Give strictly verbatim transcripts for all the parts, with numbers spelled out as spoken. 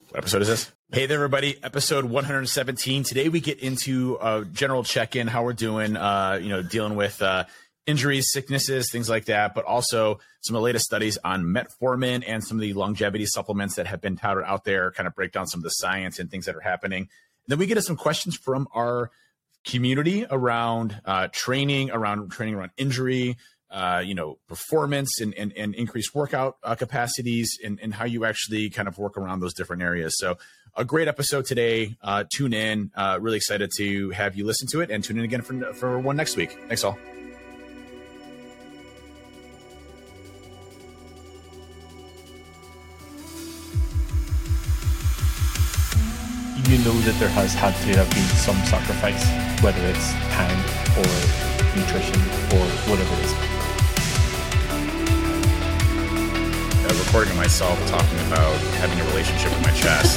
What episode is this? Hey there, everybody. Episode one hundred seventeen. Today we get into a general check-in, how we're doing, uh, you know, dealing with uh, injuries, sicknesses, things like that, but also some of the latest studies on metformin and some of the longevity supplements that have been touted out there, kind of break down some of the science and things that are happening. And then we get to some questions from our community around uh, training, around training around injury, uh, you know, performance and, and, and increased workout uh, capacities and, and how you actually kind of work around those different areas. So a great episode today. Uh, tune in. Uh, really excited to have you listen to it and tune in again for, for one next week. Thanks all. You know that there has had to have been some sacrifice, whether it's time or nutrition or whatever it is. Uh, recording of myself talking about having a relationship with my chest.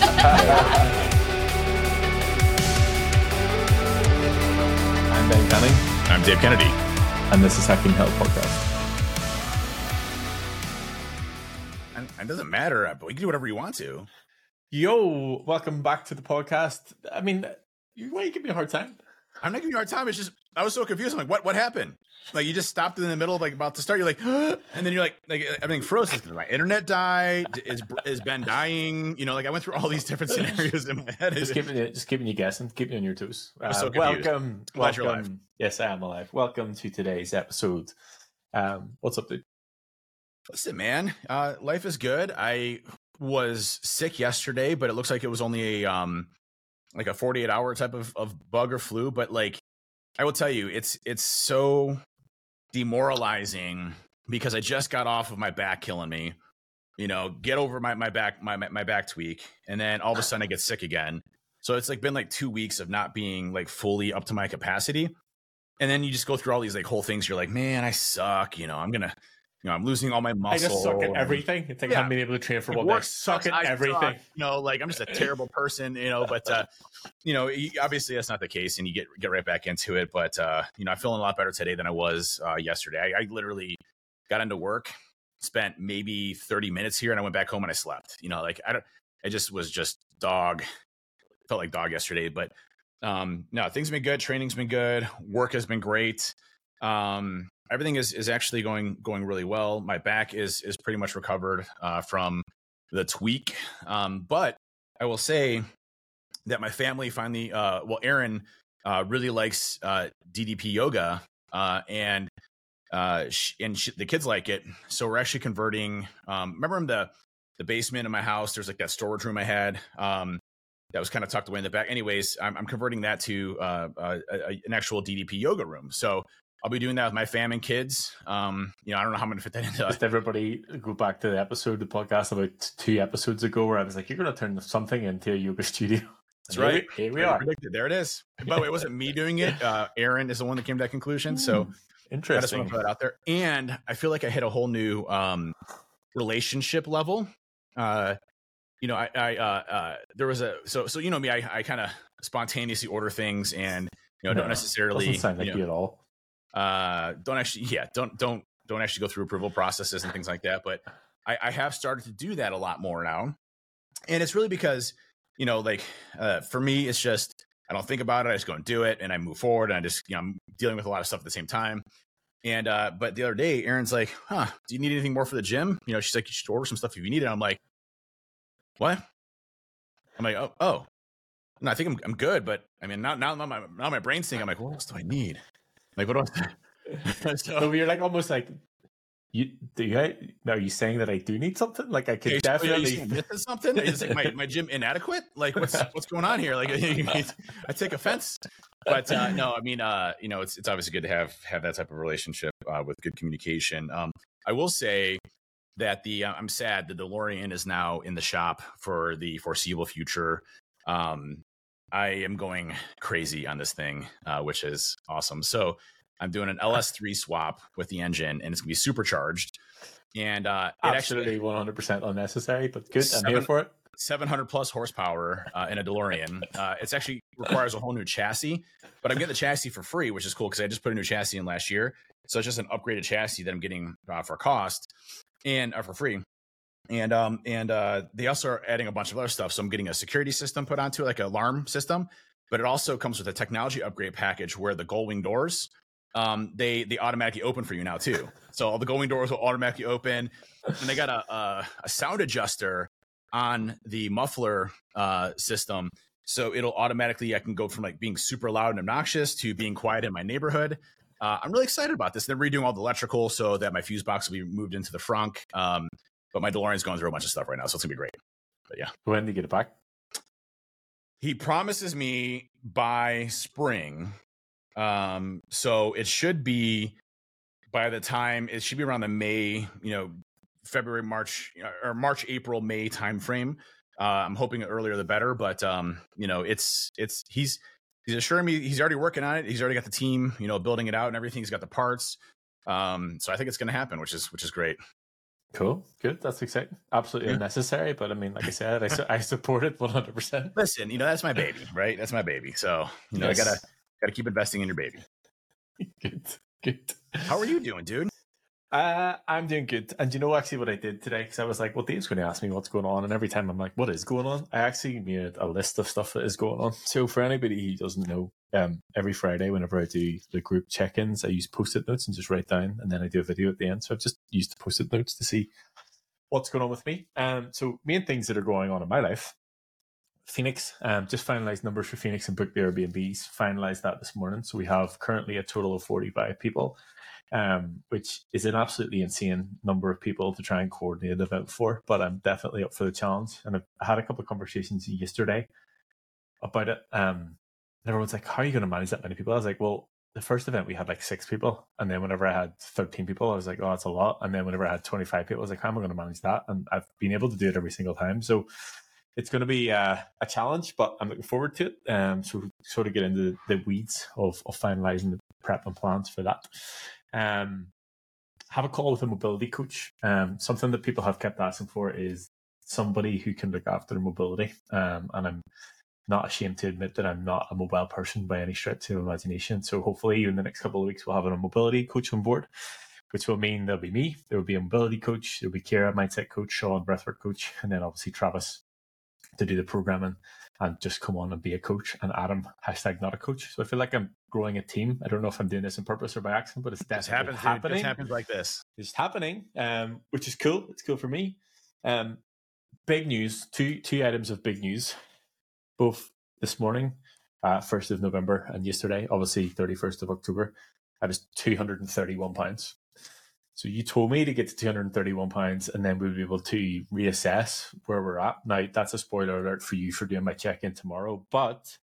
I'm Ben Canning. I'm Dave Kennedy. And this is Hacking Health Podcast. And it doesn't matter, but we can do whatever you want to. Yo, welcome back to the podcast. I mean, you, why you give me a hard time? I'm not giving you a hard time. It's just, I was so confused. I'm like, what, what happened? Like, you just stopped in the middle of like about to start. You're like, and then you're like, like everything froze. Did my internet die? Is is Ben dying? You know, like I went through all these different scenarios in my head. Just keeping you, just keeping you guessing, keeping you on your toes. I'm so uh, confused. welcome, Glad welcome. you're alive. Yes, I am alive. Welcome to today's episode. Um, what's up, dude? Listen, man, uh, life is good. I was sick yesterday, but it looks like it was only a um, like a forty-eight hour type of, of bug or flu. But like, I will tell you, it's it's so demoralizing because I just got off of my back killing me, you know, get over my, my back, my, my back tweak. And then all of a sudden I get sick again. So it's like been like two weeks of not being like fully up to my capacity. And then you just go through all these like whole things. You're like, man, I suck. You know, I'm going to, you know, I'm losing all my muscle. I just suck at everything. It's like Yeah. I haven't been able to train for Like, one day. work Suck sucks. at I everything. suck. You know, like I'm just a terrible person, you know, but, uh, you know, obviously that's not the case and you get, get right back into it. But, uh, you know, I'm feeling a lot better today than I was uh, yesterday. I, I literally got into work, spent maybe thirty minutes here and I went back home and I slept, you know, like I don't, I just was just dog, felt like dog yesterday, but um, no, things have been good. Training's been good. Work has been great. Um, everything is, is actually going, going really well. My back is, is pretty much recovered uh, from the tweak. Um, but I will say that my family finally, uh, well, Aaron uh, really likes uh, D D P yoga uh, and uh, sh- and sh- the kids like it. So we're actually converting. Um, remember in the, the basement of my house, there's like that storage room I had um, that was kind of tucked away in the back. Anyways, I'm, I'm converting that to uh, a, a, an actual D D P yoga room. So I'll be doing that with my fam and kids. Um, you know, I don't know how I'm going to fit that into. Just everybody go back to the episode, the podcast about two episodes ago, where I was like, "You're going to turn something into a yoga studio." That's And right. Here we, here we Very are. predicted. There it is. By the way, it wasn't me doing it. Uh, Aaron is the one that came to that conclusion. So I just Interesting. want to put that out there. And I feel like I hit a whole new um, relationship level. Uh, you know, I, I uh, uh, there was a so so you know me, I, I kind of spontaneously order things and you know No, don't necessarily Doesn't sound like you you, know, at all. uh, don't actually yeah don't don't don't actually go through approval processes and things like that. But I, I have started to do that a lot more now, and it's really because you know like uh, for me it's just I don't think about it. I just go and do it, and I move forward. And I just you know I'm dealing with a lot of stuff at the same time. And uh, but the other day, Aaron's like, "Huh? Do you need anything more for the gym?" You know, she's like, "You should order some stuff if you need it." I'm like, "What?" I'm like, "Oh, oh, no, I think I'm I'm good." But I mean, now now now my now my brain's thinking, I'm like, "What else do I need?" Like, what do I? So so, you're like almost like, you do you? Are you saying that I do need something? Like I could okay, so, are you definitely. saying this is something? Is like my, my gym inadequate? Like, what's what's going on here? Like, I take offense. But uh, no, I mean, uh, you know, it's it's obviously good to have have that type of relationship uh, with good communication. Um, I will say that the uh, I'm sad the DeLorean is now in the shop for the foreseeable future. Um, I am going crazy on this thing, uh, which is awesome. So I'm doing an L S three swap with the engine, and it's gonna be supercharged. And uh, it Absolutely actually one hundred percent unnecessary, but good. I'm Seven- here for it. seven hundred plus horsepower uh, in a DeLorean. Uh, it's actually requires a whole new chassis, but I'm getting the chassis for free, which is cool because I just put a new chassis in last year. So it's just an upgraded chassis that I'm getting uh, for cost and uh, for free. And um and uh they also are adding a bunch of other stuff. So I'm getting a security system put onto it, like an alarm system, but it also comes with a technology upgrade package where the gull wing doors um they they automatically open for you now too. So all the gull wing doors will automatically open, and they got a a, a sound adjuster on the muffler uh system. So it'll automatically, I can go from like being super loud and obnoxious to being quiet in my neighborhood. Uh, I'm really excited about this. They're redoing all the electrical so that my fuse box will be moved into the frunk. Um, But my DeLorean's going through a bunch of stuff right now, so it's gonna be great. But yeah. When do you get it back? He promises me by spring. Um, so it should be by the time, it should be around the May, you know, February, March, or March, April, May timeframe. Uh, I'm hoping earlier the better, but um, you know, it's it's he's he's assuring me he's already working on it. He's already got the team, you know, building it out and everything. He's got the parts. Um, so I think it's gonna happen, which is which is great. Cool, good. That's exciting. Absolutely yeah. unnecessary, but I mean, like I said, I, su- I support it one hundred percent. Listen, you know, that's my baby, right? That's my baby. So, you know, yes. I gotta gotta keep investing in your baby. Good, good. How are you doing, dude? Uh, I'm doing good. And you know actually what I did today? Because I was like, well, Dave's going to ask me what's going on. And every time I'm like, what is going on? I actually made a list of stuff that is going on. So for anybody who doesn't know, um, every Friday, whenever I do the group check-ins, I use Post-it notes and just write down. And then I do a video at the end. So I've just used the Post-it notes to see what's going on with me. Um, so main things that are going on in my life. Phoenix, um, just finalized numbers for Phoenix and booked the Airbnbs. Finalized that this morning. So we have currently a total of forty-five people. Um, which is an absolutely insane number of people to try and coordinate an event for, but I'm definitely up for the challenge. And I've had a couple of conversations yesterday about it. Um, and everyone's like, how are you going to manage that many people? I was like, well, the first event we had like six people. And then whenever I had thirteen people, I was like, oh, that's a lot. And then whenever I had twenty-five people, I was like, how am I going to manage that? And I've been able to do it every single time. So it's going to be uh, a challenge, but I'm looking forward to it. Um, so sort of get into the weeds of, of finalizing the prep and plans for that. Um, have a call with a mobility coach. Um, something that people have kept asking for is somebody who can look after their mobility. Um, and I'm not ashamed to admit that I'm not a mobile person by any stretch of imagination. So hopefully in the next couple of weeks, we'll have a mobility coach on board, which will mean there'll be me, there will be a mobility coach, there'll be Kira, mindset coach, Sean, breathwork coach, and then obviously Travis to do the programming and just come on and be a coach, and Adam, hashtag not a coach. So I feel like I'm growing a team. I don't know if I'm doing this on purpose or by accident, but it's definitely happens, happening. It happens like this. It's happening, um, which is cool. It's cool for me. Um, big news, two two items of big news, both this morning, uh, first of November, and yesterday, obviously thirty-first of October. I was two hundred thirty-one pounds. So you told me to get to two hundred thirty-one pounds, and then we'll be able to reassess where we're at. Now, that's a spoiler alert for you for doing my check-in tomorrow, but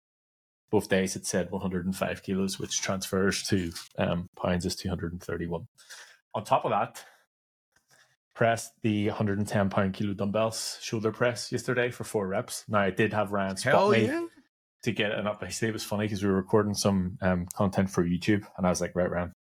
both days it said one hundred five kilos, which transfers to um, pounds is two hundred thirty-one. On top of that, pressed the one hundred ten pound kilo dumbbells shoulder press yesterday for four reps. Now, I did have Ryan spot Hell me yeah. to get an up. I say it was funny because we were recording some um, content for YouTube, and I was like, right, Ryan,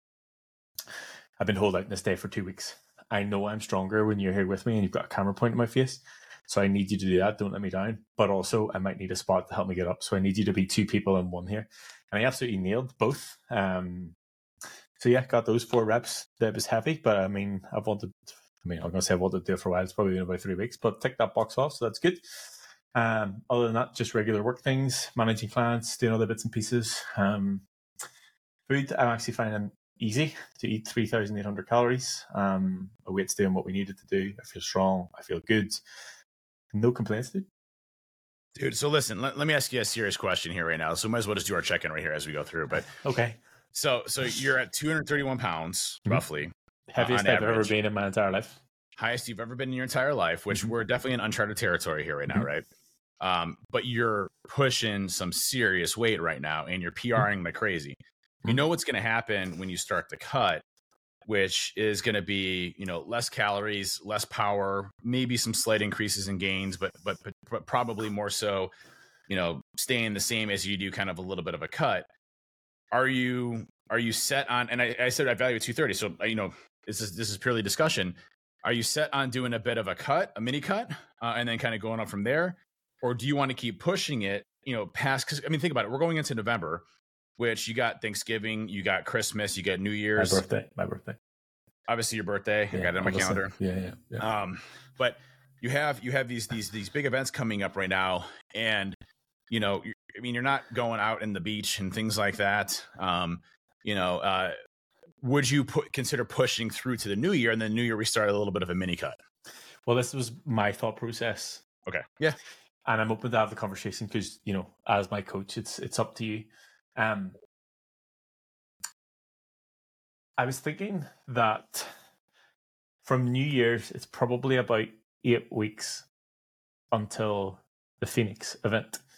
I've been holding out this day for two weeks. I know I'm stronger when you're here with me and you've got a camera point in my face. So I need you to do that. Don't let me down. But also, I might need a spot to help me get up. So I need you to be two people in one here. And I absolutely nailed both. Um, so yeah, got those four reps. That was heavy, but I mean, I've wanted, I mean, I'm going to say I've wanted to do it for a while. It's probably been about three weeks, but tick that box off. So that's good. Um, other than that, just regular work things, managing clients, doing other bits and pieces. Um, food, I'm actually finding easy to eat three thousand eight hundred calories. Um, my weight's doing what we needed to do. I feel strong. I feel good. No complaints, dude. Dude, so listen, let, let me ask you a serious question here right now. So we might as well just do our check-in right here as we go through. But okay. So so you're at two hundred thirty-one pounds, mm-hmm. roughly. Heaviest uh, I've average. ever been in my entire life. Highest you've ever been in your entire life, which mm-hmm. we're definitely in uncharted territory here right now, mm-hmm. right? Um, but you're pushing some serious weight right now, and you're PRing mm-hmm. like crazy. You know what's going to happen when you start to cut, which is going to be, you know, less calories, less power, maybe some slight increases in gains, but, but but probably more so, you know, staying the same as you do kind of a little bit of a cut. Are you are you set on? And I, I said I value two thirty, so you know this is this is purely discussion. Are you set on doing a bit of a cut, a mini cut, uh, and then kind of going up from there, or do you want to keep pushing it? You know, past because I mean, think about it. We're going into November, which you got Thanksgiving, you got Christmas, you got New Year's. My birthday, my birthday. obviously your birthday. I Yeah, got it on my obviously. calendar. Yeah, yeah, yeah. Um, but you have you have these these these big events coming up right now, and you know, you- I mean, you're not going out in the beach and things like that. Um, you know, uh, would you put consider pushing through to the new year, and then new year we start a little bit of a mini cut? Well, this was my thought process, Okay. Yeah. and I'm open to have the conversation because, you know, as my coach, it's it's up to you. Um, I was thinking that from New Year's, it's probably about eight weeks until the Phoenix event.